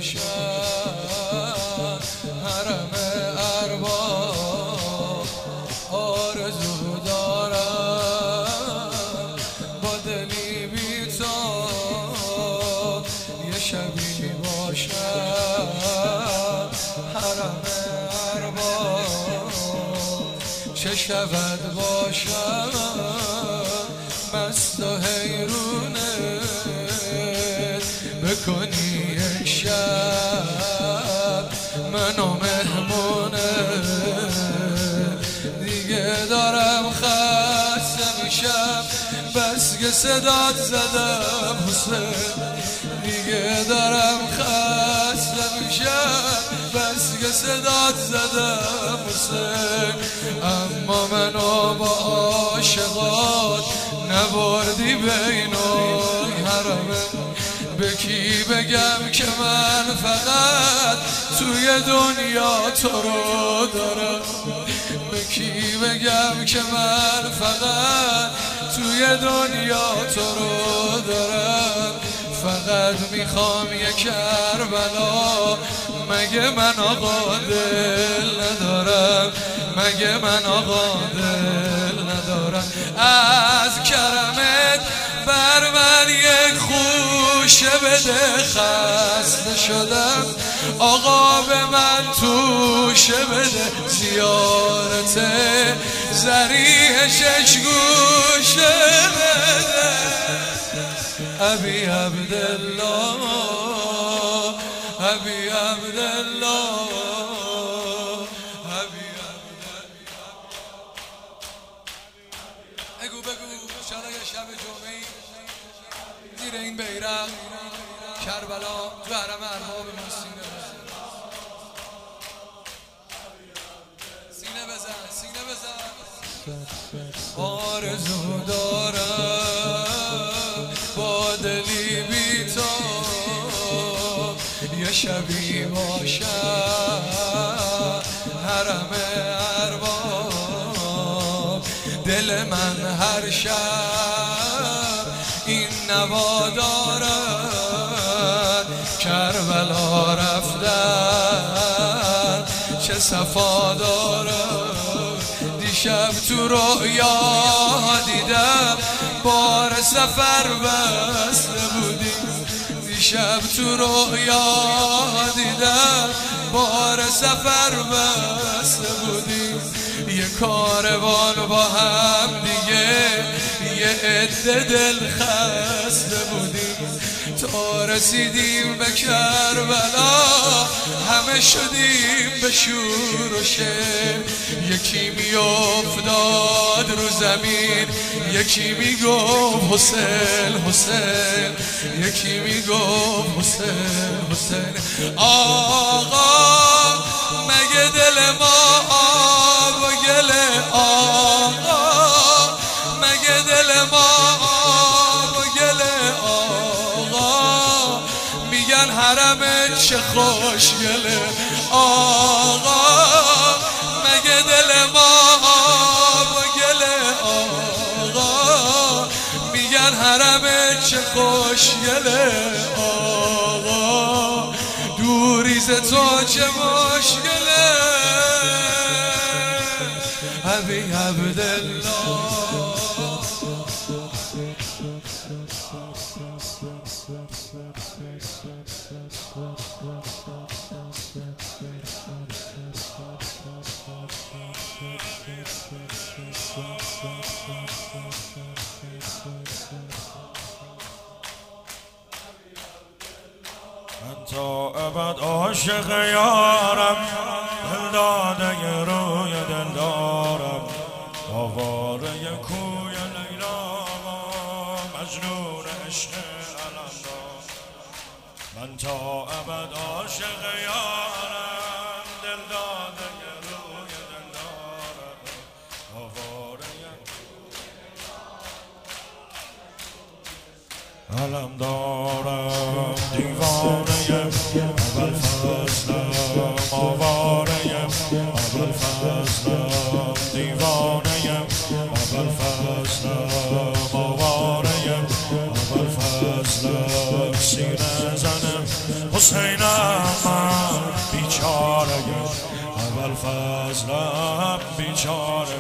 باشم حرم ارباب آرزو دارم با دلی بی تو یه شبی باشم حرم ارباب چه شود باشم مست و حیرونه بکنی یک شب منو مهمونه دیگه دارم خسته میشم بس که صدات زدم حسین دیگه دارم خسته میشم بس که صدات زدم حسین اما منو با عاشقات نبردی بین الحرمین به کی بگم که من فقط توی دنیا تو رو دارم به کی بگم که من فقط توی دنیا تو رو دارم فقط میخوام یک کربلا مگه من آقا دل ندارم مگه من آقا دل ندارم از کرمت بر من یک خوشه بده خسته شدم آقا به من توشه بده زیارت زریح شش گوشه بده ابی عبدالله ابی عبدالله ابی عبدالله بگو شاید یه شب جمعه‌ای زیر این بیرق کربلا تو حرم ارباب سینه بزن آرزو دارم با دلی بی تو یه شبی باشم حرم ارباب دل من هر شب این نوا دارد کربلا رفتن چه صفا دارد دیشب تو رویا دیدم بار سفر بسته بودیم دیشب تو رویا دیدم بار سفر بسته بودیم یه کاروان با هم دیگه یه عده دل خسته بودیم تا رسیدیم به کربلا همه شدیم به شور و شعر یکی میافتاد رو زمین یکی میگفت حسین حسین یکی میگفت حسین حسین آقا مگه دل ما آب و گله آقا مگه دل ما آب و گله آقا میگن حرمت چه خوشگله آقا مگه دل ما آب و گله آقا میگن حرمت چه خوشگله آقا دوریز تو چه مشکله ابی عبدالله من تا ابد عاشق یارم دل داده روی دل دارم آواره کوی لیلا مجنون عشق علندار من تا ابد عاشق یارم دل داده روی دل دارم آواره علم دارم دیوانه اول فصلم آواره اول فصلم دیوانه اول فصلم آواره اول فصلم سینه زنم حسینم من بیچاره ابوالفضلم بیچاره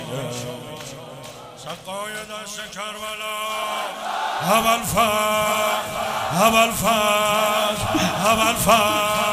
سقای دشت کربلا ابوالفضل